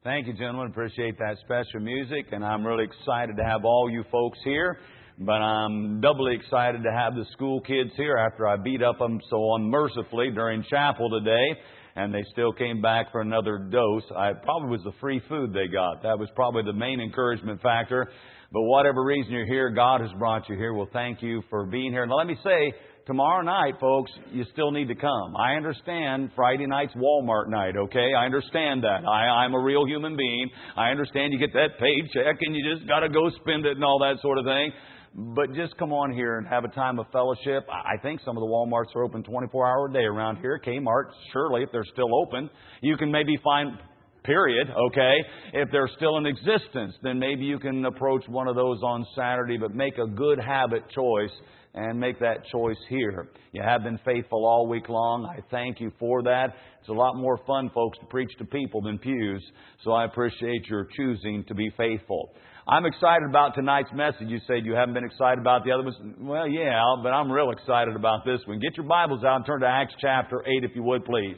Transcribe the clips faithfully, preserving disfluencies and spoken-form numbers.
Thank you, gentlemen. Appreciate that special music, and I'm really excited to have all you folks here. But I'm doubly excited to have the school kids here after I beat up them so unmercifully during chapel today, and they still came back for another dose. I it probably was the free food they got. That was probably the main encouragement factor. But whatever reason you're here, God has brought you here. Well, thank you for being here. Now, let me say, tomorrow night, folks, you still need to come. I understand Friday night's Walmart night, okay? I understand that. I, I'm a real human being. I understand you get that paycheck and you just got to go spend it and all that sort of thing. But just come on here and have a time of fellowship. I think some of the Walmarts are open twenty-four hour a day around here. Kmart, surely, if they're still open. You can maybe find... Period, okay? If they're still in existence, then maybe you can approach one of those on Saturday, but make a good habit choice and make that choice here. You have been faithful all week long. I thank you for that. It's a lot more fun, folks, to preach to people than pews, so I appreciate your choosing to be faithful. I'm excited about tonight's message. You said you haven't been excited about the other ones. Well, yeah, but I'm real excited about this one. Get your Bibles out and turn to Acts chapter eight, if you would, please.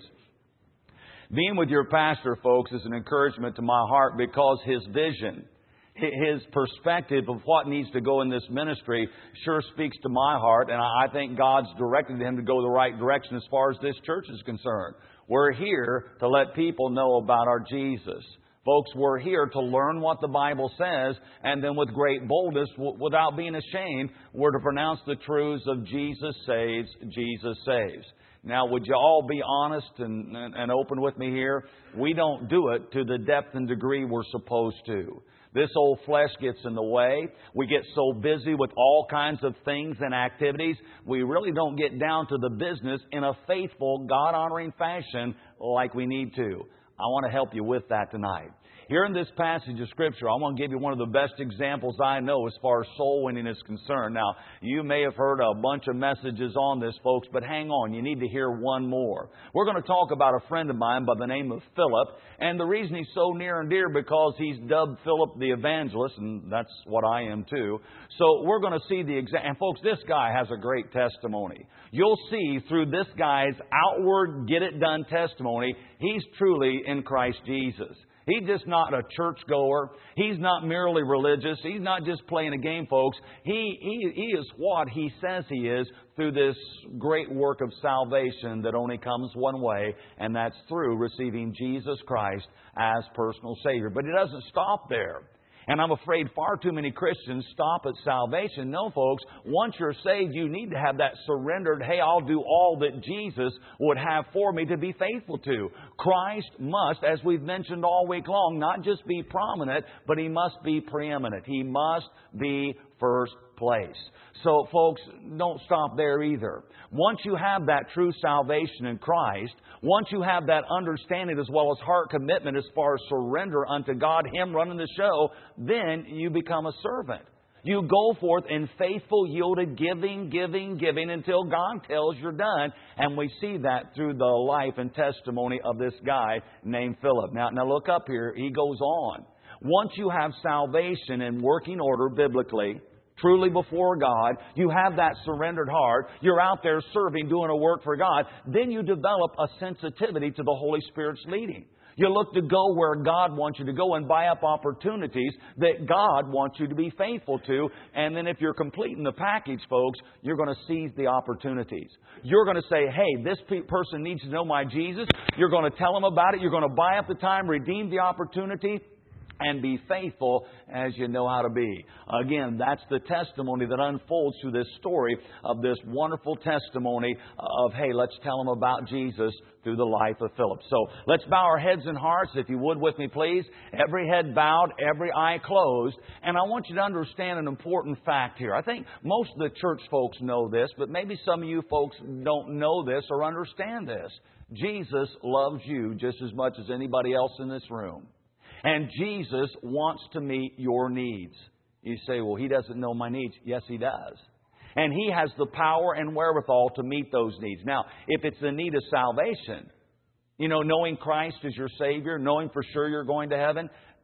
Being with your pastor, folks, is an encouragement to my heart because his vision, his perspective of what needs to go in this ministry sure speaks to my heart. And I think God's directed him to go the right direction as far as this church is concerned. We're here to let people know about our Jesus. Folks, we're here to learn what the Bible says, and then with great boldness, w- without being ashamed, we're to pronounce the truths of Jesus saves, Jesus saves. Now, would you all be honest and, and, and open with me here? We don't do it to the depth and degree we're supposed to. This old flesh gets in the way. We get so busy with all kinds of things and activities, we really don't get down to the business in a faithful, God-honoring fashion like we need to. I want to help you with that tonight. Here in this passage of Scripture, I want to give you one of the best examples I know as far as soul winning is concerned. Now, you may have heard a bunch of messages on this, folks, but hang on. You need to hear one more. We're going to talk about a friend of mine by the name of Philip. And the reason he's so near and dear because he's dubbed Philip the Evangelist, and that's what I am too. So we're going to see the example. And folks, this guy has a great testimony. You'll see through this guy's outward get-it-done testimony, he's truly in Christ Jesus. He's just not a churchgoer. He's not merely religious. He's not just playing a game, folks. He, he, he is what he says he is through this great work of salvation that only comes one way, and that's through receiving Jesus Christ as personal Savior. But it doesn't stop there. And I'm afraid far too many Christians stop at salvation. No, folks, once you're saved, you need to have that surrendered, hey, I'll do all that Jesus would have for me to be faithful to. Christ must, as we've mentioned all week long, not just be prominent, but He must be preeminent. He must be first place. So, folks, don't stop there either. Once you have that true salvation in Christ, once you have that understanding as well as heart commitment as far as surrender unto God, Him running the show, then you become a servant. You go forth in faithful, yielded giving, giving, giving until God tells you're done. And we see that through the life and testimony of this guy named Philip. Now, now look up here. He goes on. Once you have salvation in working order biblically, truly before God, you have that surrendered heart, you're out there serving, doing a work for God, then you develop a sensitivity to the Holy Spirit's leading. You look to go where God wants you to go and buy up opportunities that God wants you to be faithful to. And then if you're completing the package, folks, you're going to seize the opportunities. You're going to say, hey, this pe- person needs to know my Jesus. You're going to tell them about it. You're going to buy up the time, redeem the opportunity, and be faithful as you know how to be. Again, that's the testimony that unfolds through this story of this wonderful testimony of, hey, let's tell them about Jesus through the life of Philip. So let's bow our heads and hearts, if you would with me, please. Every head bowed, every eye closed. And I want you to understand an important fact here. I think most of the church folks know this, but maybe some of you folks don't know this or understand this. Jesus loves you just as much as anybody else in this room. And Jesus wants to meet your needs. You say, well, He doesn't know my needs. Yes, He does. And He has the power and wherewithal to meet those needs. Now, if it's the need of salvation, you know, knowing Christ as your Savior, knowing for sure you're going to heaven,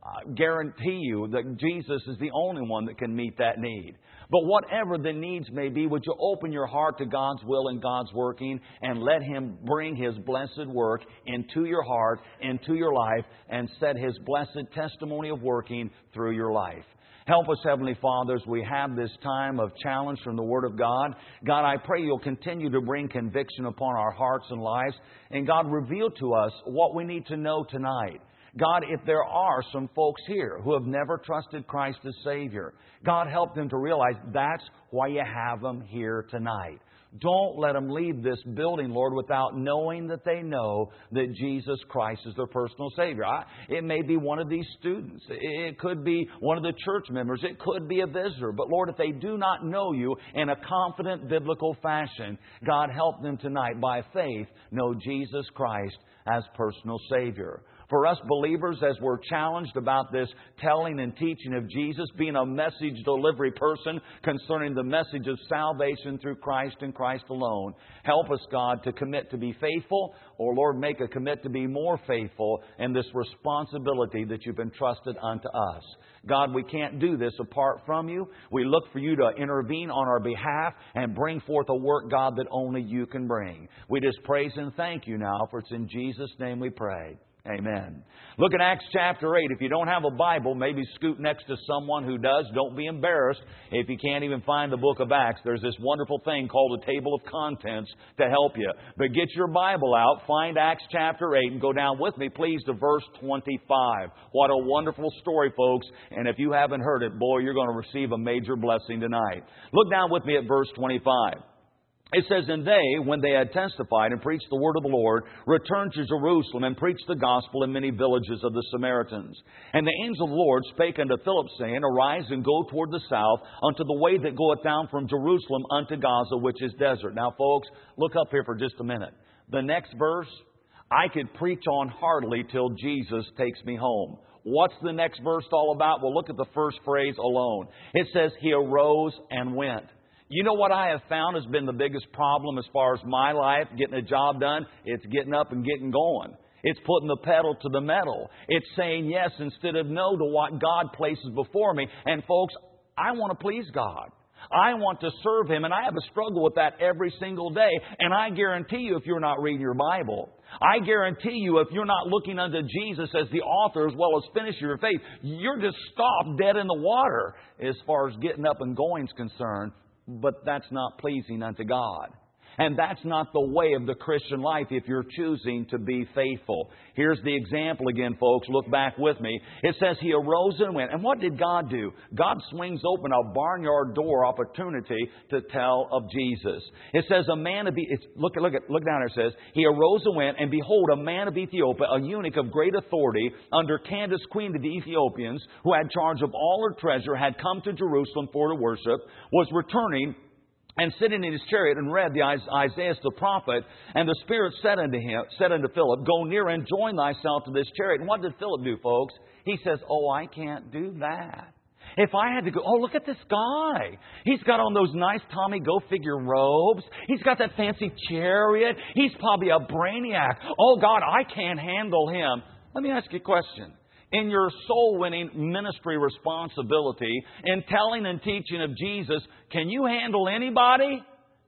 I guarantee you that Jesus is the only one that can meet that need. But whatever the needs may be, would you open your heart to God's will and God's working and let Him bring His blessed work into your heart, into your life, and set His blessed testimony of working through your life. Help us, Heavenly Father, as we have this time of challenge from the Word of God. God, I pray You'll continue to bring conviction upon our hearts and lives. And God, reveal to us what we need to know tonight. God, if there are some folks here who have never trusted Christ as Savior, God, help them to realize that's why You have them here tonight. Don't let them leave this building, Lord, without knowing that they know that Jesus Christ is their personal Savior. I, it may be one of these students. It could be one of the church members. It could be a visitor. But, Lord, if they do not know You in a confident biblical fashion, God, help them tonight by faith know Jesus Christ as personal Savior. For us believers, as we're challenged about this telling and teaching of Jesus, being a message delivery person concerning the message of salvation through Christ and Christ alone, help us, God, to commit to be faithful, or, Lord, make a commit to be more faithful in this responsibility that You've entrusted unto us. God, we can't do this apart from You. We look for You to intervene on our behalf and bring forth a work, God, that only You can bring. We just praise and thank You now, for it's in Jesus' name we pray. Amen. Look at Acts chapter eight. If you don't have a Bible, maybe scoot next to someone who does. Don't be embarrassed if you can't even find the book of Acts. There's this wonderful thing called a table of contents to help you. But get your Bible out, find Acts chapter eight, and go down with me, please, to verse twenty-five. What a wonderful story, folks. And if you haven't heard it, boy, you're going to receive a major blessing tonight. Look down with me at verse twenty-five. It says, "And they, when they had testified and preached the word of the Lord, returned to Jerusalem and preached the gospel in many villages of the Samaritans. And the angel of the Lord spake unto Philip, saying, Arise and go toward the south, unto the way that goeth down from Jerusalem unto Gaza, which is desert." Now, folks, look up here for just a minute. The next verse, I could preach on hardly till Jesus takes me home. What's the next verse all about? Well, look at the first phrase alone. It says, He arose and went. You know what I have found has been the biggest problem as far as my life, getting a job done? It's getting up and getting going. It's putting the pedal to the metal. It's saying yes instead of no to what God places before me. And folks, I want to please God. I want to serve Him, and I have a struggle with that every single day. And I guarantee you, if you're not reading your Bible, I guarantee you, if you're not looking unto Jesus as the author as well as finisher of your faith, you're just stopped dead in the water as far as getting up and going is concerned. But that's not pleasing unto God. And that's not the way of the Christian life if you're choosing to be faithful. Here's the example again, folks. Look back with me. It says He arose and went. And what did God do? God swings open a barnyard door opportunity to tell of Jesus. It says a man of... It's, look, look, at, look down there. It says, He arose and went, and behold, a man of Ethiopia, a eunuch of great authority, under Candace, queen of the Ethiopians, who had charge of all her treasure, had come to Jerusalem for to worship, was returning, and sitting in his chariot, and read the Isaiah the prophet. And the Spirit said unto him, said unto Philip, Go near and join thyself to this chariot. And what did Philip do, folks? He says, Oh, I can't do that. If I had to go, oh, look at this guy. He's got on those nice Tommy Go Figure robes. He's got that fancy chariot. He's probably a brainiac. Oh, God, I can't handle him. Let me ask you a question. In your soul-winning ministry responsibility, in telling and teaching of Jesus, can you handle anybody?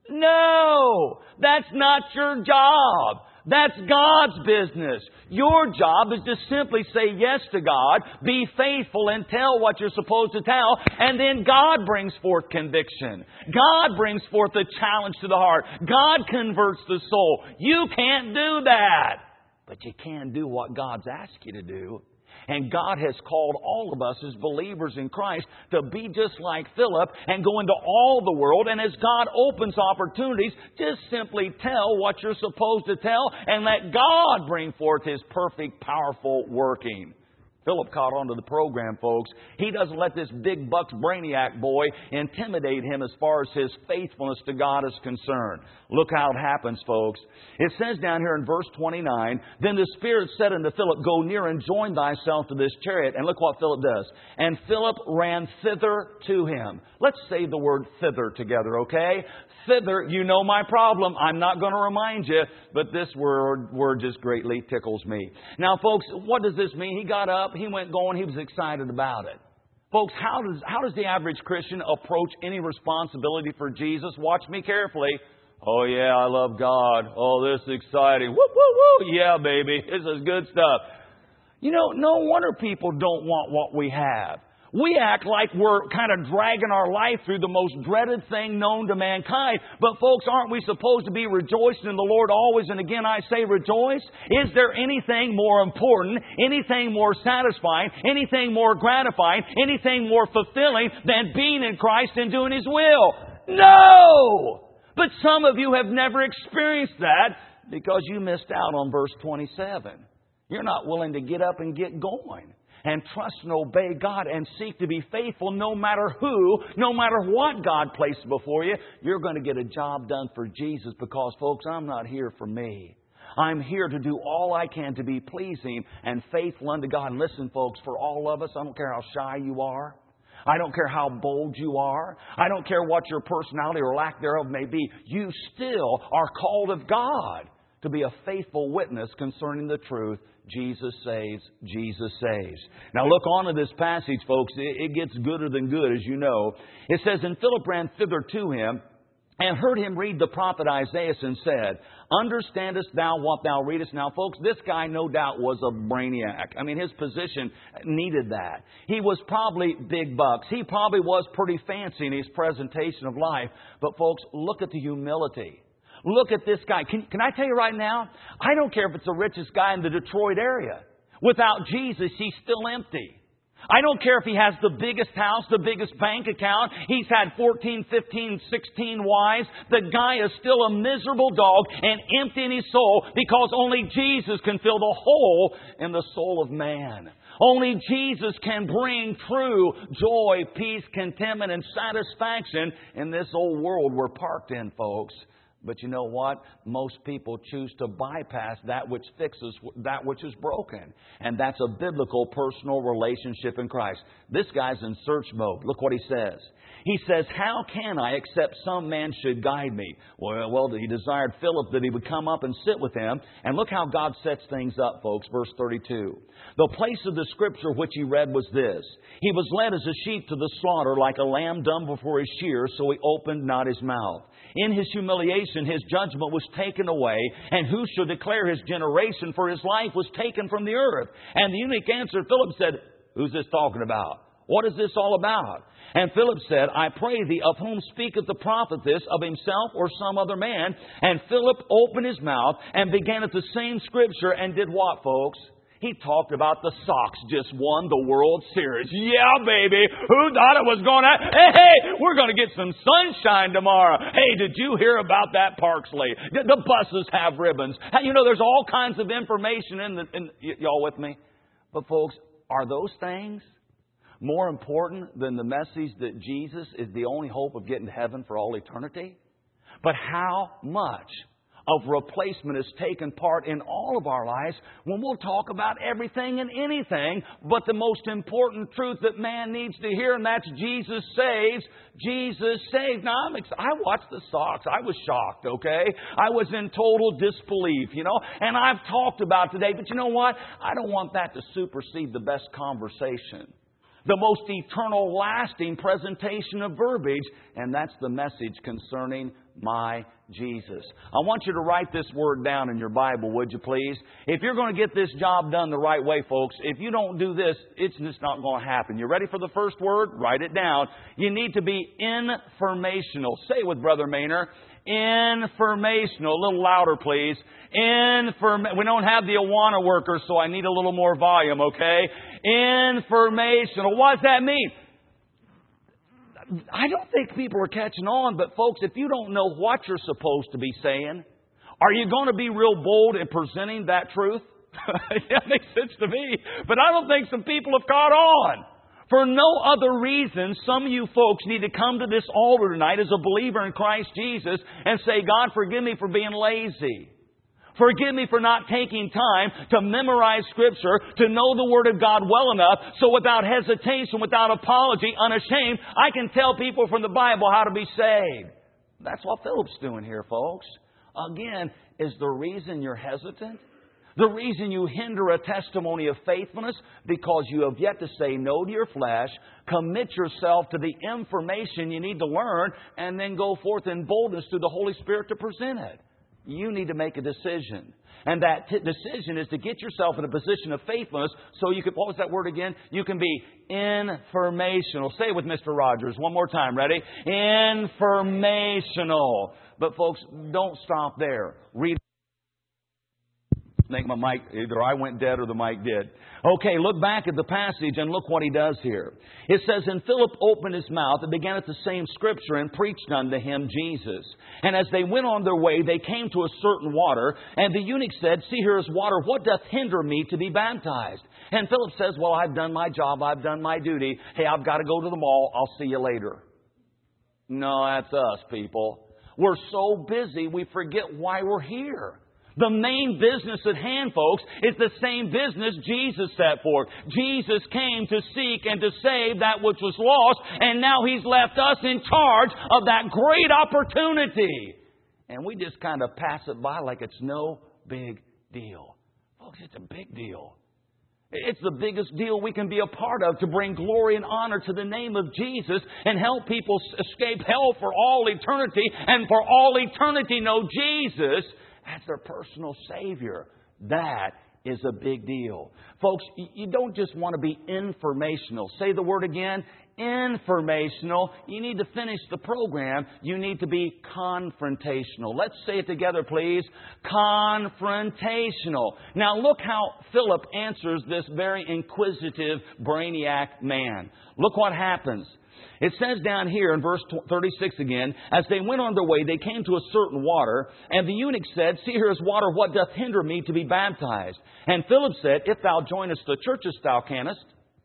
No! That's not your job. That's God's business. Your job is to simply say yes to God, be faithful, and tell what you're supposed to tell, and then God brings forth conviction. God brings forth a challenge to the heart. God converts the soul. You can't do that. But you can do what God's asked you to do. And God has called all of us as believers in Christ to be just like Philip and go into all the world. And as God opens opportunities, just simply tell what you're supposed to tell and let God bring forth His perfect, powerful working. Philip caught on to the program, folks. He doesn't let this big bucks brainiac boy intimidate him as far as his faithfulness to God is concerned. Look how it happens, folks. It says down here in verse twenty-nine, Then the Spirit said unto Philip, Go near and join thyself to this chariot. And look what Philip does. And Philip ran thither to him. Let's say the word thither together, okay? Thither, you know my problem. I'm not going to remind you, but this word, word just greatly tickles me. Now, folks, what does this mean? He got up. he went going, he was excited about it. Folks, how does, how does the average Christian approach any responsibility for Jesus? Watch me carefully. Oh, yeah, I love God. Oh, this is exciting. Woo, woo, woo. Yeah, baby. This is good stuff. You know, no wonder people don't want what we have. We act like we're kind of dragging our life through the most dreaded thing known to mankind. But folks, aren't we supposed to be rejoicing in the Lord always? And again, I say rejoice. Is there anything more important, anything more satisfying, anything more gratifying, anything more fulfilling than being in Christ and doing His will? No! But some of you have never experienced that because you missed out on verse twenty-seven. You're not willing to get up and get going and trust and obey God and seek to be faithful no matter who, no matter what God places before you. You're going to get a job done for Jesus because, folks, I'm not here for me. I'm here to do all I can to be pleasing and faithful unto God. And listen, folks, for all of us, I don't care how shy you are. I don't care how bold you are. I don't care what your personality or lack thereof may be. You still are called of God to be a faithful witness concerning the truth. Jesus saves, Jesus saves. Now look on to this passage, folks. It gets gooder than good, as you know. It says, And Philip ran thither to him, and heard him read the prophet Isaiah, and said, Understandest thou what thou readest? Now, folks, this guy no doubt was a brainiac. I mean, his position needed that. He was probably big bucks. He probably was pretty fancy in his presentation of life. But, folks, look at the humility. Look at this guy. Can, can I tell you right now? I don't care if it's the richest guy in the Detroit area. Without Jesus, he's still empty. I don't care if he has the biggest house, the biggest bank account. He's had fourteen, fifteen, sixteen wives. The guy is still a miserable dog and empty in his soul because only Jesus can fill the hole in the soul of man. Only Jesus can bring true joy, peace, contentment, and satisfaction in this old world we're parked in, folks. But you know what? Most people choose to bypass that which fixes that which is broken. And that's a biblical personal relationship in Christ. This guy's in search mode. Look what he says. He says, How can I except some man should guide me? Well, well, he desired Philip that he would come up and sit with him. And look how God sets things up, folks. Verse thirty-two. The place of the scripture which he read was this. He was led as a sheep to the slaughter, like a lamb dumb before his shears, so he opened not his mouth. In his humiliation, his judgment was taken away, and who shall declare his generation? For his life was taken from the earth. And the eunuch answered Philip, said, Who's this talking about? What is this all about? And Philip said, I pray thee, of whom speaketh the prophet this, of himself or some other man? And Philip opened his mouth and began at the same scripture and did what, folks? He talked about the Sox just won the World Series. Yeah, baby. Who thought it was going to... Hey, hey, we're going to get some sunshine tomorrow. Hey, did you hear about that Parksley? The buses have ribbons. You know, there's all kinds of information in the... In, y- y'all with me? But folks, are those things more important than the message that Jesus is the only hope of getting to heaven for all eternity? But how much of replacement has taken part in all of our lives when we'll talk about everything and anything but the most important truth that man needs to hear, and that's Jesus saves. Jesus saves. Now, I'm ex- I watched the Sox. I was shocked, okay? I was in total disbelief, you know, and I've talked about today, but you know what? I don't want that to supersede the best conversation, the most eternal, lasting presentation of verbiage, and that's the message concerning my Jesus. I want you to write this word down in your Bible, would you please? If you're going to get this job done the right way, folks, if you don't do this, it's just not going to happen. You ready for the first word? Write it down. You need to be informational. Say it with Brother Maynard. Informational. A little louder, please. Inform- we don't have the Awana workers, so I need a little more volume, okay? Informational. What does that mean? I don't think people are catching on, but folks, if you don't know what you're supposed to be saying, are you going to be real bold in presenting that truth? That makes sense to me. But I don't think some people have caught on. For no other reason, some of you folks need to come to this altar tonight as a believer in Christ Jesus and say, God, forgive me for being lazy. Forgive me for not taking time to memorize Scripture, to know the Word of God well enough, so without hesitation, without apology, unashamed, I can tell people from the Bible how to be saved. That's what Philip's doing here, folks. Again, is the reason you're hesitant? The reason you hinder a testimony of faithfulness, because you have yet to say no to your flesh, commit yourself to the information you need to learn, and then go forth in boldness through the Holy Spirit to present it. You need to make a decision. And that t- decision is to get yourself in a position of faithfulness so you can, what was that word again? You can be informational. Say it with Mister Rogers one more time. Ready? Informational. But folks, don't stop there. Read. I think my mic, either I went dead or the mic did. Okay, look back at the passage and look what he does here. It says, and Philip opened his mouth and began at the same scripture and preached unto him Jesus. And as they went on their way, they came to a certain water. And the eunuch said, see, here is water. What doth hinder me to be baptized? And Philip says, well, I've done my job. I've done my duty. Hey, I've got to go to the mall. I'll see you later. No, that's us, people. We're so busy, we forget why we're here. The main business at hand, folks, is the same business Jesus set forth. Jesus came to seek and to save that which was lost, and now He's left us in charge of that great opportunity. And we just kind of pass it by like it's no big deal. Folks, it's a big deal. It's the biggest deal we can be a part of to bring glory and honor to the name of Jesus and help people escape hell for all eternity, and for all eternity know Jesus as their personal Savior. That is a big deal. Folks, you don't just want to be informational. Say the word again. Informational. You need to finish the program. You need to be confrontational. Let's say it together, please. Confrontational. Now look how Philip answers this very inquisitive, brainiac man. Look what happens. It says down here in verse thirty-six again, as they went on their way, they came to a certain water, and the eunuch said, see, here is water, what doth hinder me to be baptized? And Philip said, if thou joinest the churches, thou canst.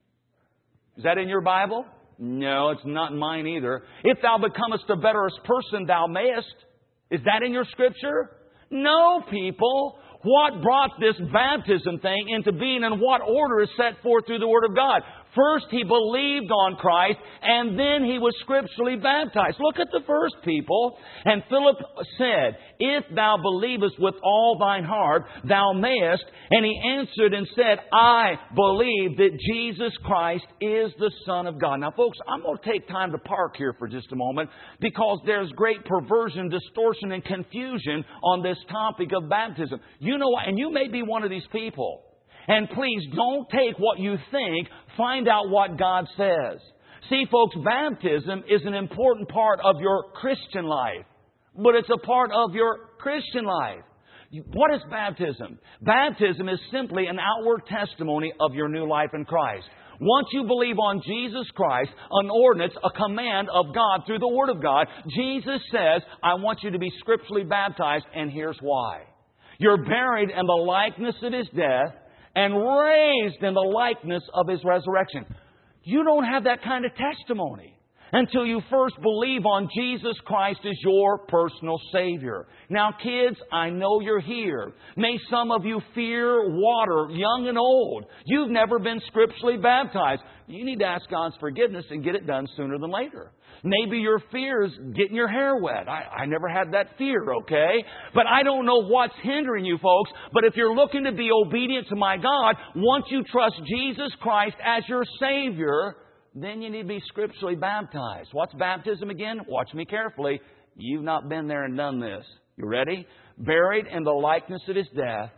Is that in your Bible? No, it's not in mine either. If thou becomest a better person, thou mayest. Is that in your Scripture? No, people. What brought this baptism thing into being and what order is set forth through the Word of God? First, he believed on Christ, and then he was scripturally baptized. Look at the verse, people. And Philip said, if thou believest with all thine heart, thou mayest. And he answered and said, I believe that Jesus Christ is the Son of God. Now, folks, I'm going to take time to park here for just a moment, because there's great perversion, distortion, and confusion on this topic of baptism. You know what? And you may be one of these people. And please don't take what you think. Find out what God says. See, folks, baptism is an important part of your Christian life. But it's a part of your Christian life. What is baptism? Baptism is simply an outward testimony of your new life in Christ. Once you believe on Jesus Christ, an ordinance, a command of God through the Word of God, Jesus says, I want you to be scripturally baptized, and here's why. You're buried in the likeness of His death, and raised in the likeness of His resurrection. You don't have that kind of testimony until you first believe on Jesus Christ as your personal Savior. Now, kids, I know you're here. May some of you fear water, young and old. You've never been scripturally baptized. You need to ask God's forgiveness and get it done sooner than later. Maybe your fear is getting your hair wet. I, I never had that fear, okay? But I don't know what's hindering you, folks. But if you're looking to be obedient to my God, once you trust Jesus Christ as your Savior, then you need to be scripturally baptized. What's baptism again? Watch me carefully. You've not been there and done this. You ready? Buried in the likeness of His death,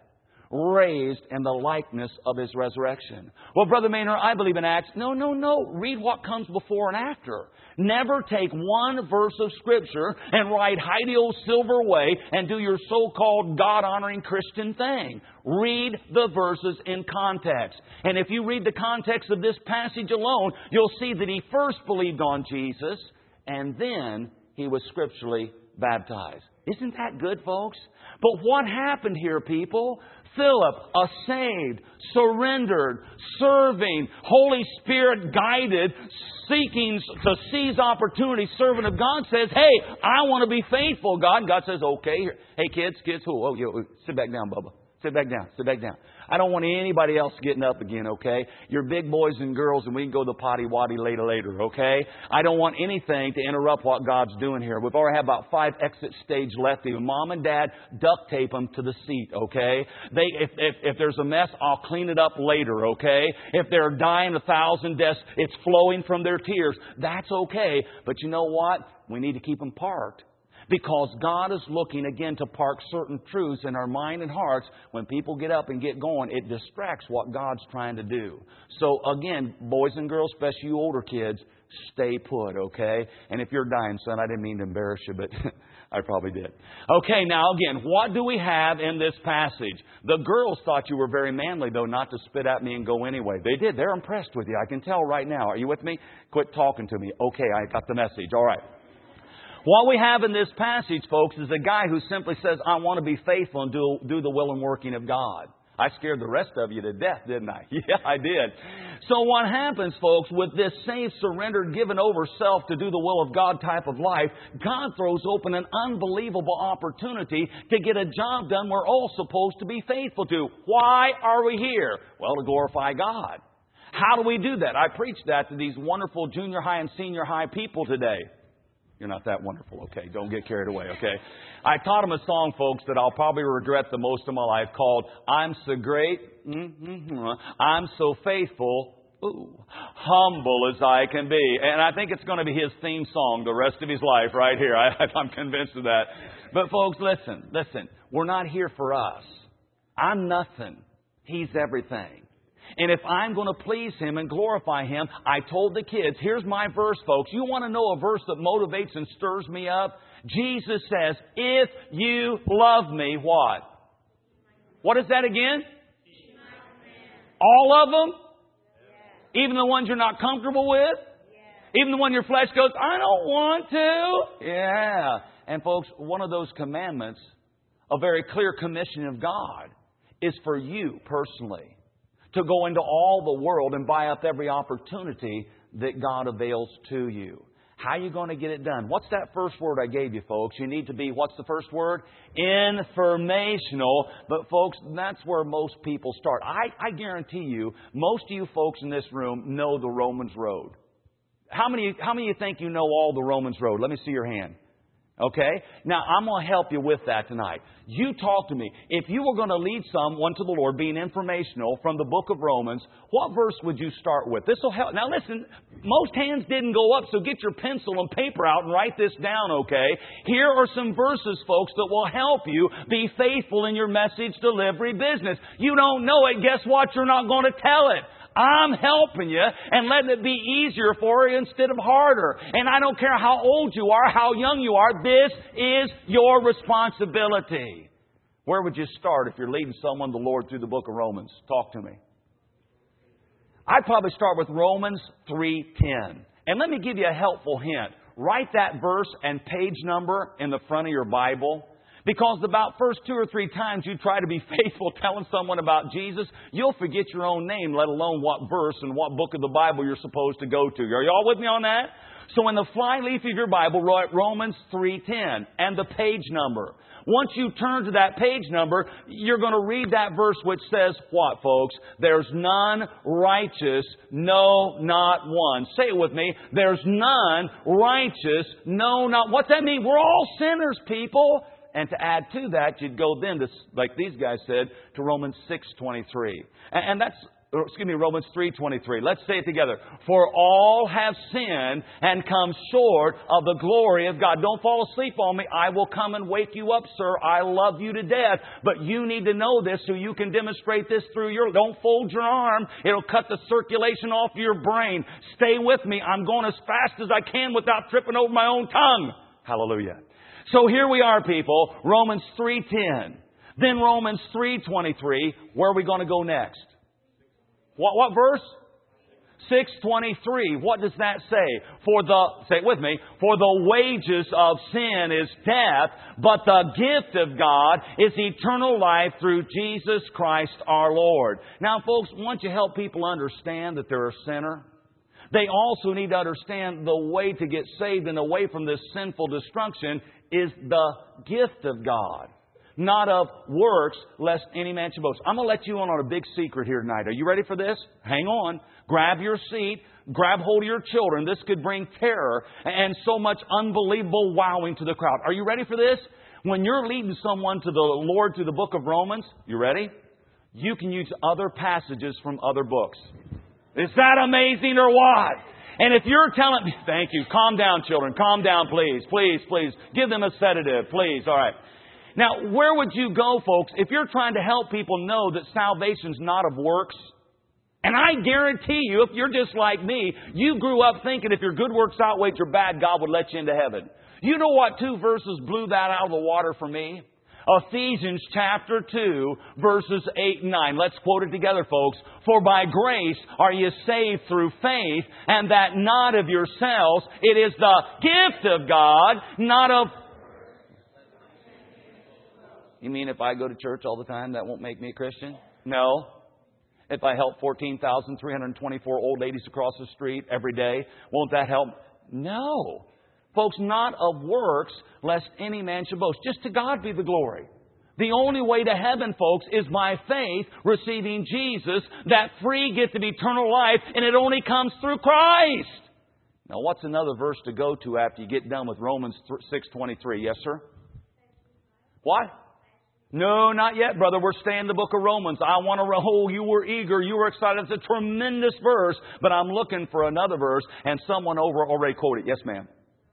raised in the likeness of His resurrection. Well, Brother Maynard, I believe in Acts. No, no, no. Read what comes before and after. Never take one verse of Scripture and write hidey-o silver way and do your so-called God-honoring Christian thing. Read the verses in context. And if you read the context of this passage alone, you'll see that he first believed on Jesus, and then he was scripturally baptized. Isn't that good, folks? But what happened here, people? Philip, a saved, surrendered, serving, Holy Spirit guided, seeking to seize opportunity servant of God says, hey, I want to be faithful, God. God says, okay. Hey, kids, kids, who? Oh, you, sit back down, Bubba. Sit back down. Sit back down. I don't want anybody else getting up again, okay? You're big boys and girls, and we can go to the potty waddy later, later, okay? I don't want anything to interrupt what God's doing here. We've already had about five exit stage left. Even Mom and Dad, duct tape them to the seat, okay? They, if, if, if there's a mess, I'll clean it up later, okay? If they're dying a thousand deaths, it's flowing from their tears. That's okay. But you know what? We need to keep them parked. Because God is looking again to park certain truths in our mind and hearts. When people get up and get going, it distracts what God's trying to do. So again, boys and girls, especially you older kids, stay put, okay? And if you're dying, son, I didn't mean to embarrass you, but I probably did. Okay, now again, what do we have in this passage? The girls thought you were very manly, though, not to spit at me and go anyway. They did. They're impressed with you. I can tell right now. Are you with me? Quit talking to me. Okay, I got the message. All right. What we have in this passage, folks, is a guy who simply says, I want to be faithful and do, do the will and working of God. I scared the rest of you to death, didn't I? Yeah, I did. So what happens, folks, with this saved, surrendered, given over self to do the will of God type of life, God throws open an unbelievable opportunity to get a job done we're all supposed to be faithful to. Why are we here? Well, to glorify God. How do we do that? I preached that to these wonderful junior high and senior high people today. You're not that wonderful, okay? Don't get carried away, okay? I taught them a song, folks, that I'll probably regret the most of my life called I'm So Great, mm-hmm, I'm So Faithful, ooh, humble as I Can Be. And I think it's going to be his theme song the rest of his life right here. I, I'm convinced of that. But folks, listen, listen. We're not here for us. I'm nothing. He's everything. And if I'm going to please Him and glorify Him, I told the kids, here's my verse, folks. You want to know a verse that motivates and stirs me up? Jesus says, if you love me, what? What is that again? All of them? Even the ones you're not comfortable with? Even the one your flesh goes, I don't want to? Yeah. And folks, one of those commandments, a very clear commission of God, is for you personally. To go into all the world and buy up every opportunity that God avails to you. How are you going to get it done? What's that first word I gave you, folks? You need to be, what's the first word? Informational. But folks, that's where most people start. I, I guarantee you, most of you folks in this room know the Romans Road. How many, how many of you think you know all the Romans Road? Let me see your hand. Okay? Now, I'm going to help you with that tonight. You talk to me. If you were going to lead someone to the Lord, being informational from the book of Romans, what verse would you start with? This will help. Now, listen, most hands didn't go up, so get your pencil and paper out and write this down, okay? Here are some verses, folks, that will help you be faithful in your message delivery business. You don't know it. Guess what? You're not going to tell it. I'm helping you and letting it be easier for you instead of harder. And I don't care how old you are, how young you are, this is your responsibility. Where would you start if you're leading someone to the Lord through the book of Romans? Talk to me. I'd probably start with Romans three ten. And let me give you a helpful hint. Write that verse and page number in the front of your Bible. Because about first two or three times you try to be faithful telling someone about Jesus, you'll forget your own name, let alone what verse and what book of the Bible you're supposed to go to. Are you all with me on that? So in the flyleaf of your Bible, write Romans three ten and the page number. Once you turn to that page number, you're going to read that verse which says what, folks? There's none righteous, no, not one. Say it with me. There's none righteous, no, not. What's that mean? We're all sinners, people. And to add to that, you'd go then to, like these guys said, to Romans six twenty-three. And, and that's, excuse me, Romans three twenty-three. Let's say it together. For all have sinned and come short of the glory of God. Don't fall asleep on me. I will come and wake you up, sir. I love you to death. But you need to know this so you can demonstrate this through your... Don't fold your arm. It'll cut the circulation off your brain. Stay with me. I'm going as fast as I can without tripping over my own tongue. Hallelujah. So here we are, people. Romans three ten. Then Romans three twenty-three. Where are we going to go next? What, what verse? six twenty-three. What does that say? For the, say it with me, for the wages of sin is death, but the gift of God is eternal life through Jesus Christ our Lord. Now, folks, once you help people understand that they're a sinner, they also need to understand the way to get saved and away from this sinful destruction is the gift of God. not of works, lest any man should boast. I'm going to let you in on a big secret here tonight. Are you ready for this? Hang on. Grab your seat. Grab hold of your children. This could bring terror and so much unbelievable wowing to the crowd. Are you ready for this? When you're leading someone to the Lord through the book of Romans, you ready? You can use other passages from other books. Is that amazing or what? And if you're telling me, thank you, calm down, children, calm down, please, please, please. Give them a sedative, please. All right. Now, where would you go, folks, if you're trying to help people know that salvation's not of works? And I guarantee you, if you're just like me, you grew up thinking if your good works outweighed your bad, God would let you into heaven. You know what two verses blew that out of the water for me? Ephesians chapter two, verses eight and nine. Let's quote it together, folks. For by grace are you saved through faith, and that not of yourselves. It is the gift of God, not of... You mean if I go to church all the time, that won't make me a Christian? No. If I help fourteen thousand three hundred twenty-four old ladies across the street every day, won't that help? No. Folks, not of works, lest any man should boast. Just to God be the glory. The only way to heaven, folks, is by faith, receiving Jesus, that free gift of eternal life, and it only comes through Christ. Now, what's another verse to go to after you get done with Romans six twenty-three? Yes, sir? What? No, not yet, brother. We're staying in the book of Romans. I want to, oh, you were eager. You were excited. It's a tremendous verse, but I'm looking for another verse, and someone over already quoted. Yes, ma'am.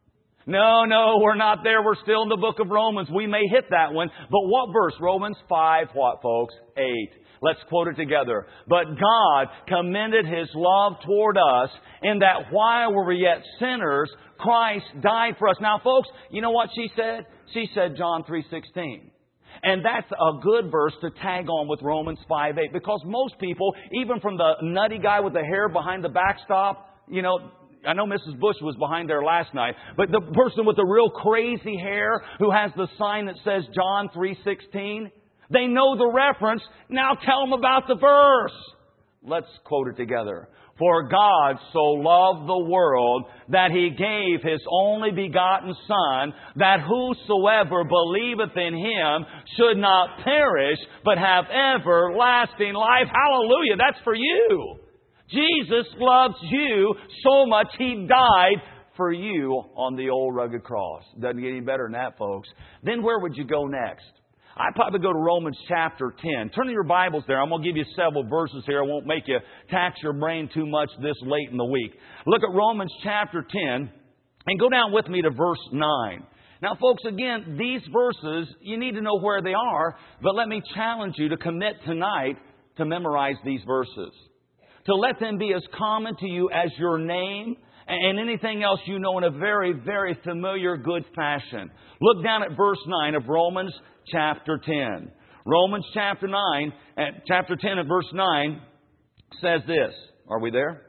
No, no, we're not there. We're still in the book of Romans. We may hit that one. But what verse? Romans five, what, folks? eight. Let's quote it together. But God commended His love toward us in that while we were yet sinners, Christ died for us. Now, folks, you know what she said? She said John three sixteen. And that's a good verse to tag on with Romans five eight. Because most people, even from the nutty guy with the hair behind the backstop, you know, I know Missus Bush was behind there last night, but the person with the real crazy hair who has the sign that says John three sixteen, they know the reference. Now tell them about the verse. Let's quote it together. For God so loved the world that He gave His only begotten Son, that whosoever believeth in Him should not perish, but have everlasting life. Hallelujah. That's for you. Jesus loves you so much He died for you on the old rugged cross. Doesn't get any better than that, folks. Then where would you go next? I'd probably go to Romans chapter ten. Turn to your Bibles there. I'm going to give you several verses here. I won't make you tax your brain too much this late in the week. Look at Romans chapter ten and go down with me to verse nine. Now, folks, again, these verses, you need to know where they are, but let me challenge you to commit tonight to memorize these verses. To let them be as common to you as your name and anything else you know in a very, very familiar, good fashion. Look down at verse nine of Romans chapter ten. Romans chapter nine, at chapter ten and verse nine says this. Are we there?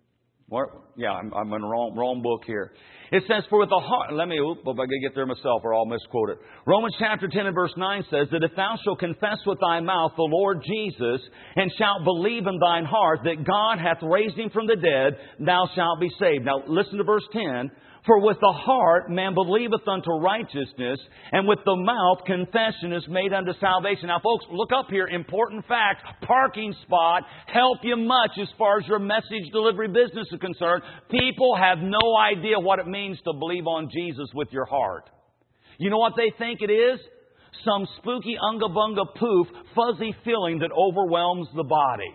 What? Yeah, I'm, I'm in the wrong, wrong book here. It says, for with the heart, let me, oop, if I can get there myself or I'll misquote it. Romans chapter ten and verse nine says that if thou shalt confess with thy mouth the Lord Jesus and shalt believe in thine heart that God hath raised Him from the dead, thou shalt be saved. Now listen to verse ten. For with the heart man believeth unto righteousness, and with the mouth confession is made unto salvation. Now, folks, look up here. Important fact. Parking spot help you much as far as your message delivery business is concerned. People have no idea what it means to believe on Jesus with your heart. You know what they think it is? Some spooky unga bunga poof, fuzzy feeling that overwhelms the body.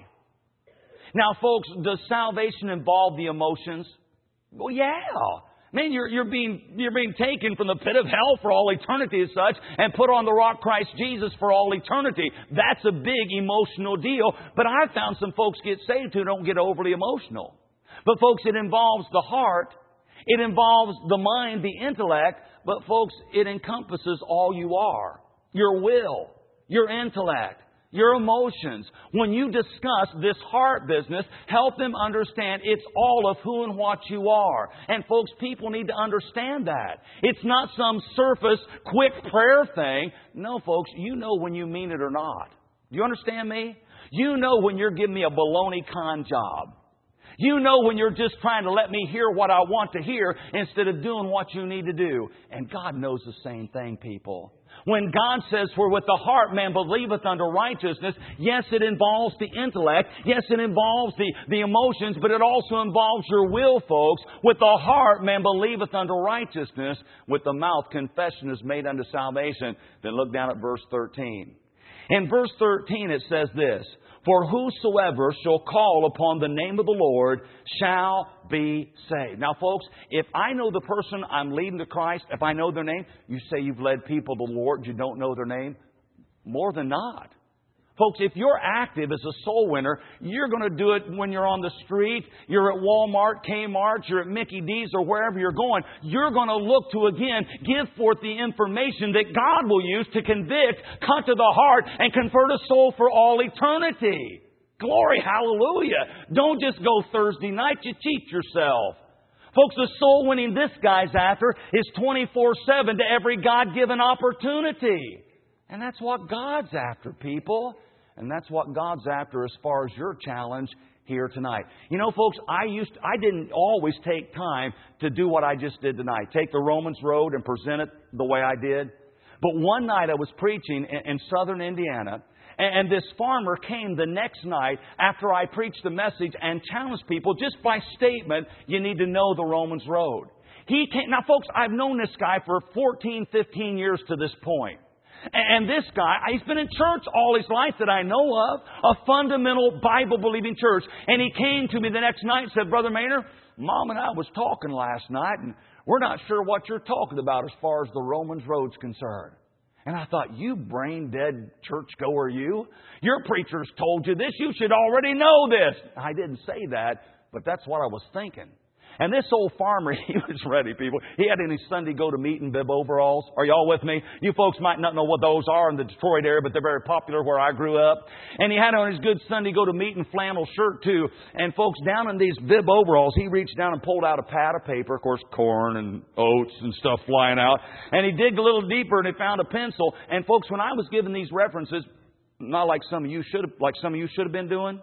Now, folks, does salvation involve the emotions? Well, yeah. Man, you're, you're being, you're being taken from the pit of hell for all eternity as such and put on the rock Christ Jesus for all eternity. That's a big emotional deal. But I've found some folks get saved who don't get overly emotional. But folks, it involves the heart. It involves the mind, the intellect. But folks, it encompasses all you are. Your will, your intellect, your emotions. When you discuss this heart business, help them understand it's all of who and what you are. And folks, people need to understand that. It's not some surface, quick prayer thing. No, folks, you know when you mean it or not. Do you understand me? You know when you're giving me a baloney con job. You know when you're just trying to let me hear what I want to hear instead of doing what you need to do. And God knows the same thing, people. When God says, for with the heart man believeth unto righteousness, yes, it involves the intellect. Yes, it involves the, the emotions, but it also involves your will, folks. With the heart man believeth unto righteousness. With the mouth confession is made unto salvation. Then look down at verse thirteen. In verse thirteen it says this, for whosoever shall call upon the name of the Lord shall be saved. Now, folks, if I know the person I'm leading to Christ, if I know their name, you say you've led people to the Lord, you don't know their name? More than not. Folks, if you're active as a soul winner, you're going to do it when you're on the street, you're at Walmart, Kmart, you're at Mickey D's or wherever you're going. You're going to look to, again, give forth the information that God will use to convict, cut to the heart, and convert a soul for all eternity. Glory, hallelujah. Don't just go Thursday night, you cheat yourself. Folks, the soul winning this guy's after is twenty-four seven to every God-given opportunity. And that's what God's after, people. And that's what God's after as far as your challenge here tonight. You know, folks, I used to, I didn't always take time to do what I just did tonight. Take the Romans road and present it the way I did. But one night I was preaching in, in southern Indiana. And, and this farmer came the next night after I preached the message and challenged people just by statement, you need to know the Romans road. He came. Now, folks, I've known this guy for fourteen, fifteen years to this point. And this guy, he's been in church all his life that I know of, a fundamental Bible-believing church. And he came to me the next night and said, Brother Maynard, Mom and I was talking last night, and we're not sure what you're talking about as far as the Romans road's concerned. And I thought, you brain-dead churchgoer, you. Your preachers told you this. You should already know this. I didn't say that, but that's what I was thinking. And this old farmer, he was ready, people. He had in his Sunday go-to-meeting bib overalls. Are y'all with me? You folks might not know what those are in the Detroit area, but they're very popular where I grew up. And he had on his good Sunday go-to-meeting flannel shirt, too. And folks, down in these bib overalls, he reached down and pulled out a pad of paper. Of course, corn and oats and stuff flying out. And he digged a little deeper and he found a pencil. And folks, when I was giving these references, not like some of you should have, like some of you should have been doing,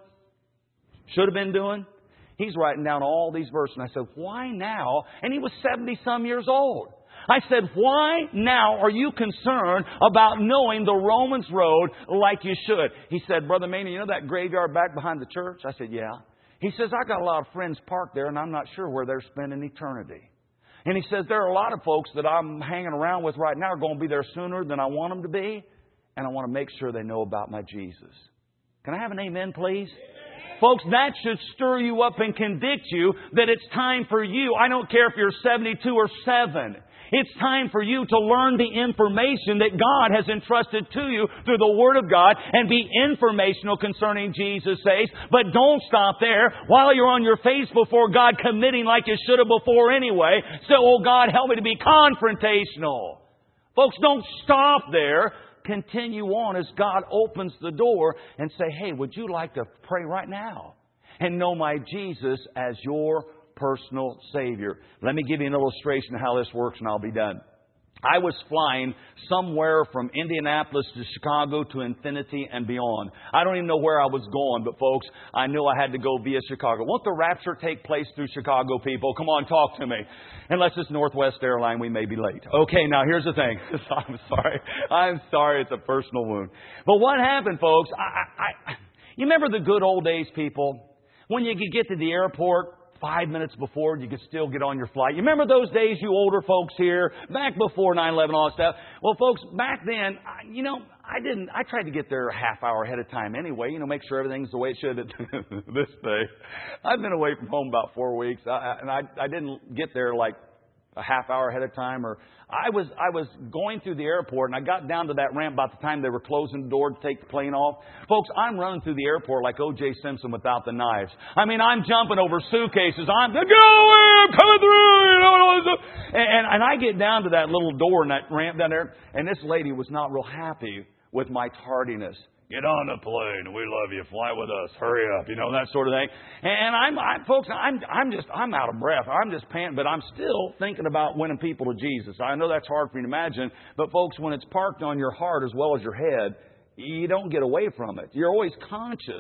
should have been doing, he's writing down all these verses. And I said, why now? And he was seventy-some years old. I said, why now are you concerned about knowing the Romans road like you should? He said, Brother Maynard, you know that graveyard back behind the church? I said, yeah. He says, I got a lot of friends parked there, and I'm not sure where they're spending eternity. And he says, there are a lot of folks that I'm hanging around with right now are going to be there sooner than I want them to be. And I want to make sure they know about my Jesus. Can I have an amen, please? Folks, that should stir you up and convict you that it's time for you. I don't care if you're seventy-two or seven. It's time for you to learn the information that God has entrusted to you through the Word of God and be informational concerning Jesus' sake. But don't stop there while you're on your face before God committing like you should have before anyway. So, oh God, help me to be confrontational. Folks, don't stop there. Continue on as God opens the door and say, hey, would you like to pray right now and know my Jesus as your personal Savior? Let me give you an illustration of how this works and I'll be done. I was flying somewhere from Indianapolis to Chicago to infinity and beyond. I don't even know where I was going, but folks, I knew I had to go via Chicago. Won't the rapture take place through Chicago, people? Come on, talk to me. Unless it's Northwest Airline, we may be late. Okay, now here's the thing. I'm sorry. I'm sorry. It's a personal wound. But what happened, folks? I, I, I, you remember the good old days, people? When you could get to the airport five minutes before, you could still get on your flight. You remember those days, you older folks here, back before nine eleven, all that stuff? Well, folks, back then, you know, I didn't, I tried to get there a half hour ahead of time anyway, you know, make sure everything's the way it should this day. I've been away from home about four weeks, I, and I, I didn't get there like a half hour ahead of time, or I was I was going through the airport and I got down to that ramp about the time they were closing the door to take the plane off. Folks, I'm running through the airport like O J Simpson without the knives. I mean, I'm jumping over suitcases. I'm go away, I'm coming through, you know, and, all this stuff. And, and and I get down to that little door and that ramp down there, and this lady was not real happy with my tardiness. Get on the plane. We love you. Fly with us. Hurry up. You know, that sort of thing. And I'm, I, folks, I'm, I'm just, I'm out of breath. I'm just panting, but I'm still thinking about winning people to Jesus. I know that's hard for you to imagine, but folks, when it's parked on your heart as well as your head, you don't get away from it. You're always conscious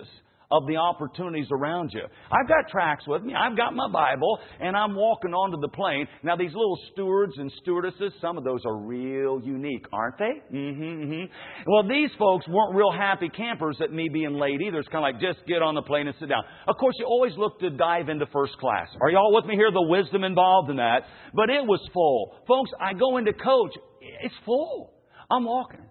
of the opportunities around you. I've got tracts with me. I've got my Bible, and I'm walking onto the plane. Now, these little stewards and stewardesses, some of those are real unique, aren't they? Mm-hmm, mm-hmm. Well, these folks weren't real happy campers at me being late either. It's kind of like, just get on the plane and sit down. Of course, you always look to dive into first class. Are y'all with me here? The wisdom involved in that. But it was full. Folks, I go into coach. It's full. I'm walking.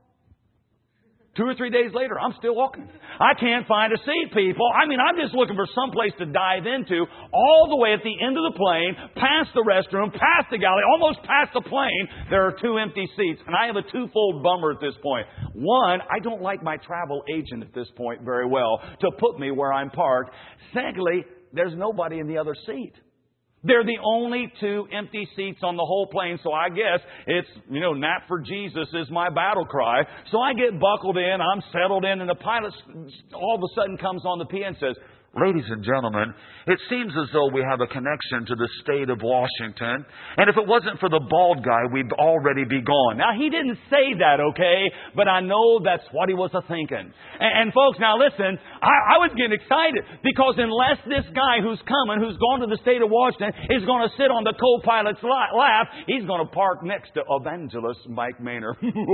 Two or three days later, I'm still walking. I can't find a seat, people. I mean, I'm just looking for some place to dive into all the way at the end of the plane, past the restroom, past the galley, almost past the plane. There are two empty seats, and I have a twofold bummer at this point. One, I don't like my travel agent at this point very well to put me where I'm parked. Secondly, there's nobody in the other seat. They're the only two empty seats on the whole plane, so I guess it's, you know, Nap for Jesus is my battle cry. So I get buckled in, I'm settled in, and the pilot all of a sudden comes on the P A and says, "Ladies and gentlemen, it seems as though we have a connection to the state of Washington. And if it wasn't for the bald guy, we'd already be gone." Now, he didn't say that, okay? But I know that's what he was a-thinking. And, and folks, now listen, I, I was getting excited because unless this guy who's coming, who's gone to the state of Washington, is going to sit on the co-pilot's lap, he's going to park next to evangelist Mike Maynor.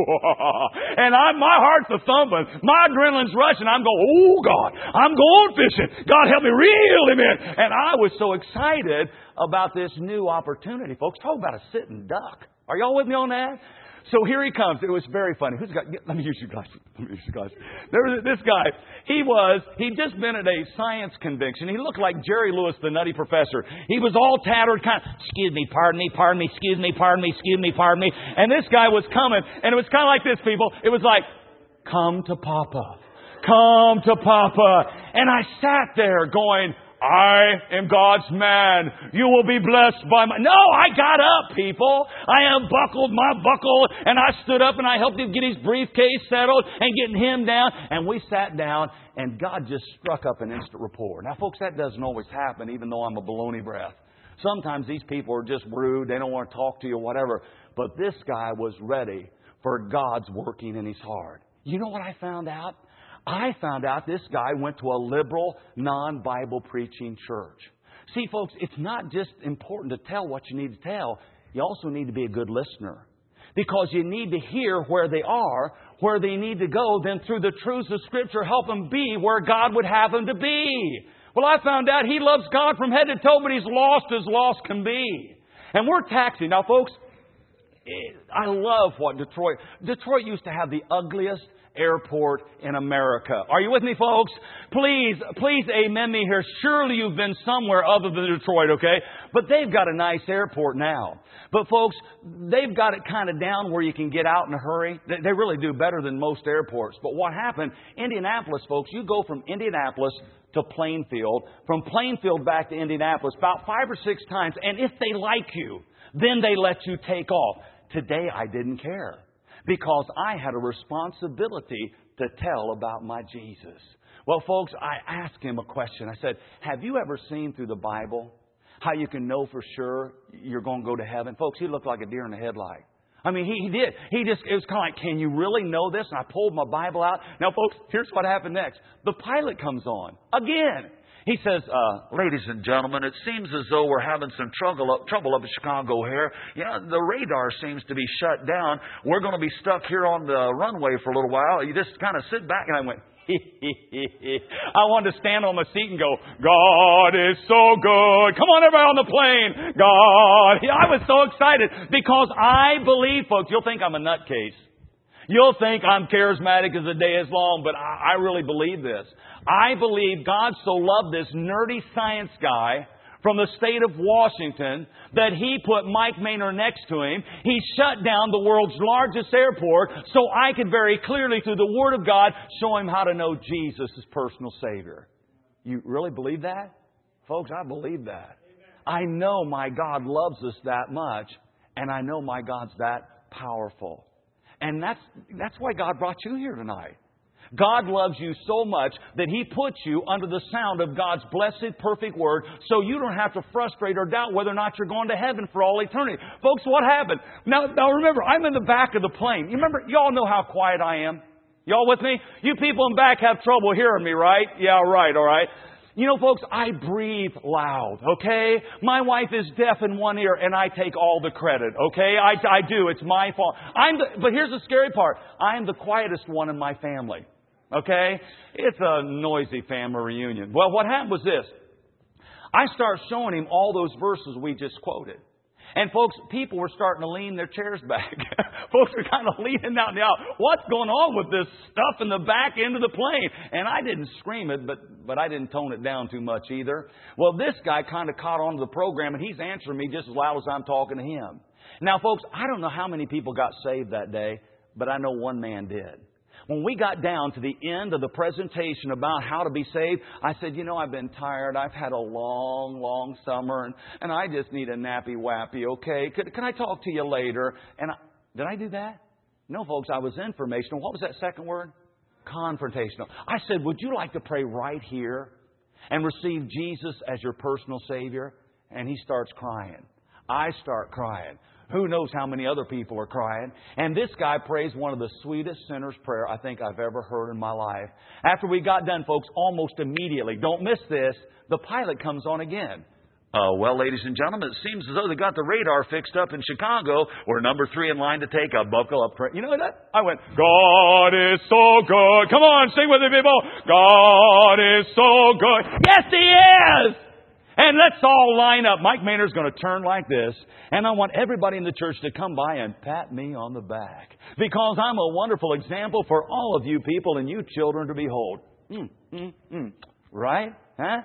And I, my heart's a-thumping. My adrenaline's rushing. I'm going, oh, God, I'm going fishing. God help me reel him in. And I was so excited about this new opportunity, folks. Talk about a sitting duck. Are y'all with me on that? So here he comes. It was very funny. Who's got? Let me use your glasses. Let me use your glasses. There was this guy. He was. He'd just been at a science convention. He looked like Jerry Lewis, the Nutty Professor. He was all tattered, kind of. Excuse me, pardon me, pardon me, excuse me, pardon me, excuse me, pardon me. And this guy was coming, and it was kind of like this, people. It was like, "Come to Papa. Come to Papa." And I sat there going, "I am God's man. You will be blessed by my..." No, I got up, people. I unbuckled my buckle, and I stood up, and I helped him get his briefcase settled and getting him down. And we sat down, and God just struck up an instant rapport. Now, folks, that doesn't always happen, even though I'm a baloney breath. Sometimes these people are just rude. They don't want to talk to you, whatever. But this guy was ready for God's working in his heart. You know what I found out? I found out this guy went to a liberal, non-Bible preaching church. See, folks, it's not just important to tell what you need to tell. You also need to be a good listener. Because you need to hear where they are, where they need to go, then through the truths of Scripture, help them be where God would have them to be. Well, I found out he loves God from head to toe, but he's lost as lost can be. And we're taxing. Now, folks, I love what Detroit... Detroit used to have the ugliest airport in America. Are you with me, folks? Please, please amen me here. Surely you've been somewhere other than Detroit, okay? But they've got a nice airport now. But folks, they've got it kind of down where you can get out in a hurry. They really do better than most airports. But what happened, Indianapolis, folks, you go from Indianapolis to Plainfield, from Plainfield back to Indianapolis about five or six times. And if they like you, then they let you take off. Today, I didn't care. Because I had a responsibility to tell about my Jesus. Well, folks, I asked him a question. I said, have you ever seen through the Bible how you can know for sure you're going to go to heaven? Folks, he looked like a deer in the headlight. I mean, he, he did. He just, it was kind of like, can you really know this? And I pulled my Bible out. Now, folks, here's what happened next. The pilot comes on again. He says, uh, "Ladies and gentlemen, it seems as though we're having some trouble up, trouble up in Chicago here. Yeah, the radar seems to be shut down. We're going to be stuck here on the runway for a little while. You just kind of sit back." And I went, I wanted to stand on my seat and go, "God is so good. Come on, everybody on the plane. God." I was so excited because I believe, folks, you'll think I'm a nutcase. You'll think I'm charismatic as the day is long, but I, I really believe this. I believe God so loved this nerdy science guy from the state of Washington that He put Mike Maynor next to him. He shut down the world's largest airport so I could very clearly, through the Word of God, show him how to know Jesus as personal Savior. You really believe that? Folks, I believe that. I know my God loves us that much, and I know my God's that powerful. And that's that's why God brought you here tonight. God loves you so much that He puts you under the sound of God's blessed, perfect Word so you don't have to frustrate or doubt whether or not you're going to heaven for all eternity. Folks, what happened? Now, now remember, I'm in the back of the plane. You remember, you all know how quiet I am. Y'all with me? You people in back have trouble hearing me, right? Yeah, right, all right. You know, folks, I breathe loud, okay? My wife is deaf in one ear, and I take all the credit, okay? I, I do. It's my fault. I'm the, but here's the scary part. I am the quietest one in my family, okay? It's a noisy family reunion. Well, what happened was this. I started showing him all those verses we just quoted. And folks, people were starting to lean their chairs back. Folks were kind of leaning out and out. What's going on with this stuff in the back end of the plane? And I didn't scream it, but, but I didn't tone it down too much either. Well, this guy kind of caught on to the program, and he's answering me just as loud as I'm talking to him. Now, folks, I don't know how many people got saved that day, but I know one man did. When we got down to the end of the presentation about how to be saved, I said, you know, I've been tired. I've had a long, long summer, and, and I just need a nappy-wappy, okay? Could, can I talk to you later? And I, did I do that? No, folks, I was informational. What was that second word? Confrontational. I said, would you like to pray right here and receive Jesus as your personal Savior? And he starts crying. I start crying. Who knows how many other people are crying? And this guy prays one of the sweetest sinner's prayer I think I've ever heard in my life. After we got done, folks, almost immediately, don't miss this, the pilot comes on again. Uh, well, ladies and gentlemen, it seems as though they got the radar fixed up in Chicago. We're number three in line to take a buckle up. You know that? I went, God is so good. Come on, sing with me, people. God is so good. Yes, He is. And let's all line up. Mike Maynard's going to turn like this. And I want everybody in the church to come by and pat me on the back. Because I'm a wonderful example for all of you people and you children to behold. Mm, mm, mm. Right? Huh?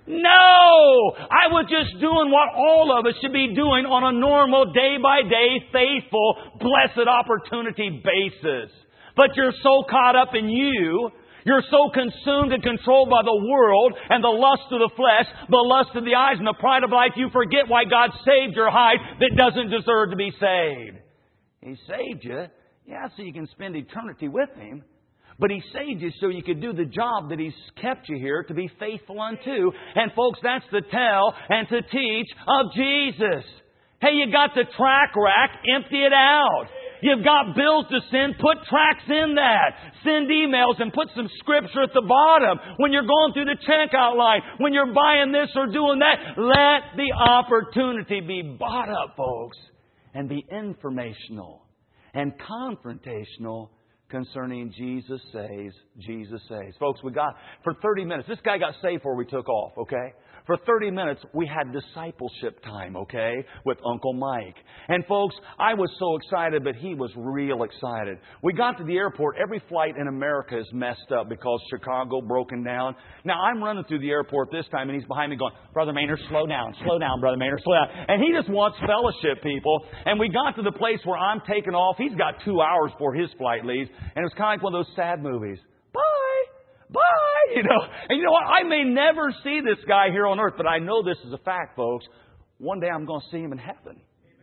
No! I was just doing what all of us should be doing on a normal, day-by-day, faithful, blessed opportunity basis. But you're so caught up in you. You're so consumed and controlled by the world and the lust of the flesh, the lust of the eyes and the pride of life, you forget why God saved your hide that doesn't deserve to be saved. He saved you, yeah, so you can spend eternity with Him. But He saved you so you could do the job that He's kept you here to be faithful unto. And folks, that's to tell and to teach of Jesus. Hey, you got the track rack, empty it out. You've got bills to send, put tracts in that. Send emails and put some scripture at the bottom. When you're going through the checkout line, when you're buying this or doing that, let the opportunity be bought up, folks, and be informational and confrontational concerning Jesus saves, Jesus saves. Folks, we got, for thirty minutes, this guy got saved before we took off, okay? For thirty minutes, we had discipleship time, okay, with Uncle Mike. And folks, I was so excited, but he was real excited. We got to the airport. Every flight in America is messed up because Chicago broken down. Now, I'm running through the airport this time, and he's behind me going, Brother Maynard, slow down, slow down, Brother Maynard, slow down. And he just wants fellowship, people. And we got to the place where I'm taking off. He's got two hours before his flight leaves. And it was kind of like one of those sad movies. Bye! Bye! You know, and you know what? I may never see this guy here on earth, but I know this is a fact, folks. One day I'm going to see him in heaven.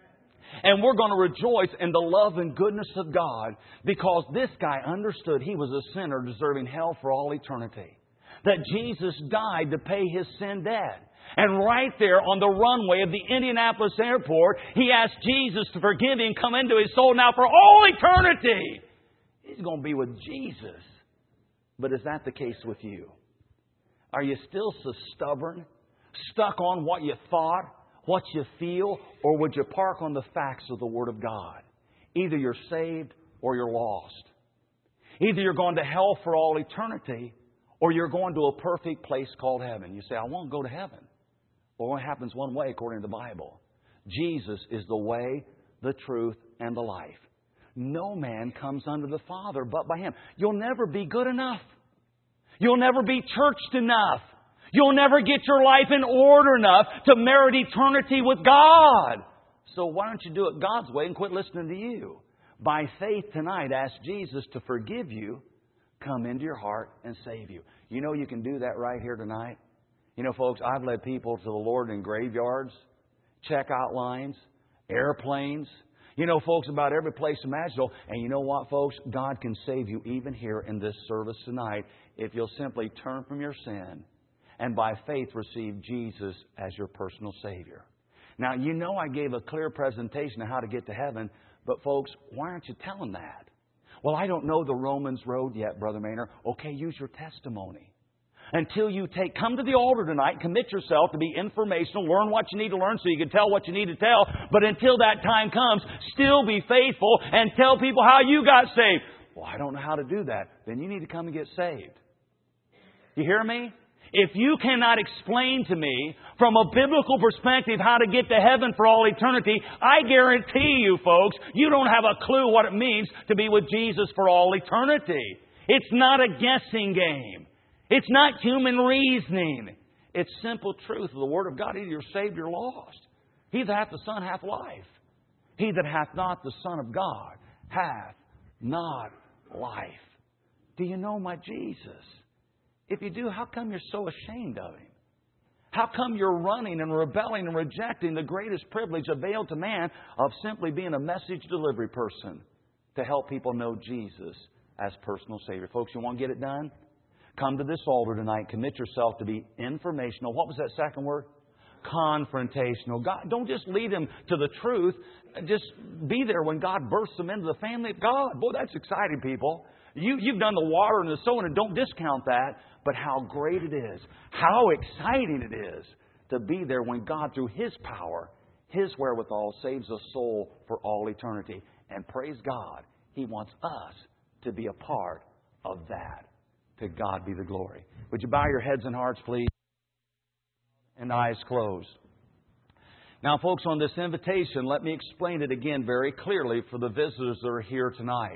And we're going to rejoice in the love and goodness of God because this guy understood he was a sinner deserving hell for all eternity. That Jesus died to pay his sin debt. And right there on the runway of the Indianapolis airport, he asked Jesus to forgive him, come into his soul now for all eternity. He's going to be with Jesus. But is that the case with you? Are you still so stubborn, stuck on what you thought, what you feel, or would you park on the facts of the Word of God? Either you're saved or you're lost. Either you're going to hell for all eternity or you're going to a perfect place called heaven. You say, I want to go to heaven. Well, it happens one way according to the Bible. Jesus is the way, the truth, and the life. No man comes unto the Father but by Him. You'll never be good enough. You'll never be churched enough. You'll never get your life in order enough to merit eternity with God. So why don't you do it God's way and quit listening to you? By faith tonight, ask Jesus to forgive you, come into your heart and save you. You know you can do that right here tonight. You know, folks, I've led people to the Lord in graveyards, checkout lines, airplanes. You know, folks, about every place imaginable. And you know what, folks? God can save you even here in this service tonight if you'll simply turn from your sin and by faith receive Jesus as your personal Savior. Now, you know I gave a clear presentation of how to get to heaven, but folks, why aren't you telling that? Well, I don't know the Romans road yet, Brother Maynard. Okay, use your testimony. Until you take, come to the altar tonight, commit yourself to be informational, learn what you need to learn so you can tell what you need to tell. But until that time comes, still be faithful and tell people how you got saved. Well, I don't know how to do that. Then you need to come and get saved. You hear me? If you cannot explain to me from a biblical perspective how to get to heaven for all eternity, I guarantee you, folks, you don't have a clue what it means to be with Jesus for all eternity. It's not a guessing game. It's not human reasoning. It's simple truth of the Word of God. Either you're saved or you're lost. He that hath the Son hath life. He that hath not the Son of God hath not life. Do you know my Jesus? If you do, how come you're so ashamed of Him? How come you're running and rebelling and rejecting the greatest privilege availed to man of simply being a message delivery person to help people know Jesus as personal Savior? Folks, you want to get it done? Come to this altar tonight. Commit yourself to be informational. What was that second word? Confrontational. God, don't just lead them to the truth. Just be there when God bursts them into the family of God. Boy, that's exciting, people. You, you've done the water and the sowing, and don't discount that. But how great it is, how exciting it is to be there when God, through His power, His wherewithal, saves a soul for all eternity. And praise God, He wants us to be a part of that. To God be the glory. Would you bow your heads and hearts, please? And eyes closed. Now, folks, on this invitation, let me explain it again very clearly for the visitors that are here tonight.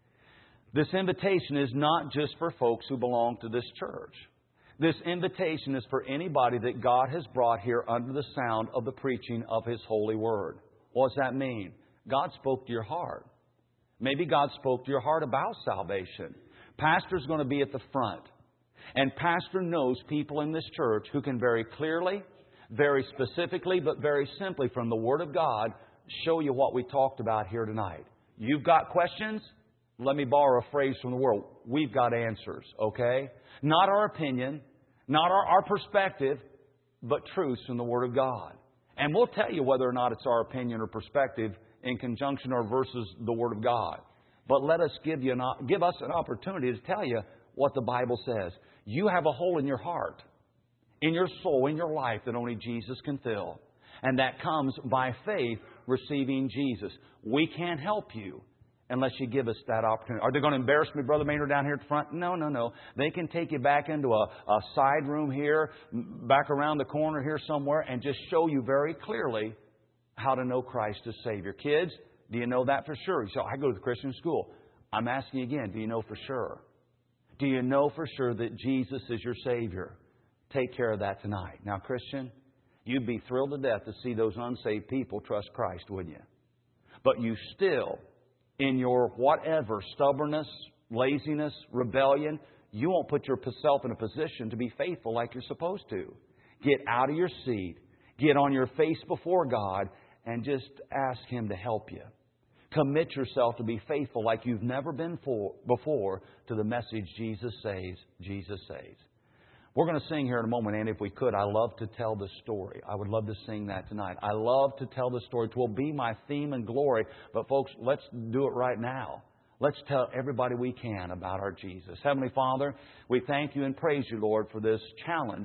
This invitation is not just for folks who belong to this church. This invitation is for anybody that God has brought here under the sound of the preaching of His holy word. What does that mean? God spoke to your heart. Maybe God spoke to your heart about salvation. Pastor's going to be at the front. And Pastor knows people in this church who can very clearly, very specifically, but very simply from the Word of God show you what we talked about here tonight. You've got questions? Let me borrow a phrase from the world. We've got answers, okay? Not our opinion, not our, our perspective, but truths from the Word of God. And we'll tell you whether or not it's our opinion or perspective in conjunction or versus the Word of God. But let us give you an, give us an opportunity to tell you what the Bible says. You have a hole in your heart, in your soul, in your life that only Jesus can fill. And that comes by faith receiving Jesus. We can't help you unless you give us that opportunity. Are they going to embarrass me, Brother Maynard, down here at the front? No, no, no. They can take you back into a, a side room here, back around the corner here somewhere, and just show you very clearly how to know Christ as Savior. Kids, do you know that for sure? You say, I go to the Christian school. I'm asking you again, do you know for sure? Do you know for sure that Jesus is your Savior? Take care of that tonight. Now, Christian, you'd be thrilled to death to see those unsaved people trust Christ, wouldn't you? But you still, in your whatever, stubbornness, laziness, rebellion, you won't put yourself in a position to be faithful like you're supposed to. Get out of your seat. Get on your face before God and just ask Him to help you. Commit yourself to be faithful like you've never been for, before to the message Jesus saves, Jesus saves. We're going to sing here in a moment, and if we could, I love to tell the story. I would love to sing that tonight. I love to tell the story. It will be my theme and glory. But folks, let's do it right now. Let's tell everybody we can about our Jesus. Heavenly Father, we thank You and praise You, Lord, for this challenge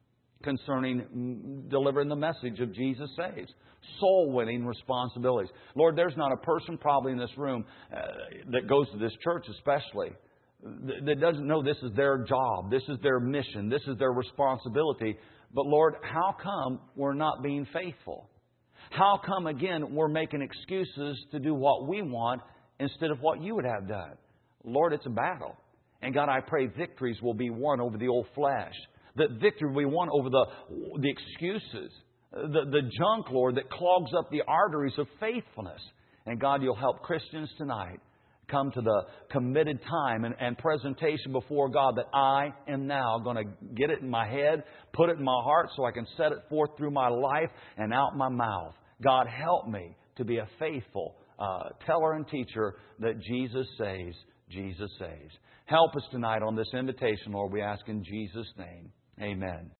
concerning delivering the message of Jesus Saves. Soul-winning responsibilities. Lord, there's not a person probably in this room uh, that goes to this church especially that doesn't know this is their job, this is their mission, this is their responsibility. But Lord, how come we're not being faithful? How come, again, we're making excuses to do what we want instead of what You would have done? Lord, it's a battle. And God, I pray victories will be won over the old flesh. That victory will be won over the, the excuses, the, the junk, Lord, that clogs up the arteries of faithfulness. And God, You'll help Christians tonight come to the committed time and, and presentation before God that I am now going to get it in my head, put it in my heart so I can set it forth through my life and out my mouth. God, help me to be a faithful uh, teller and teacher that Jesus saves, Jesus saves. Help us tonight on this invitation, Lord, we ask in Jesus' name. Amen.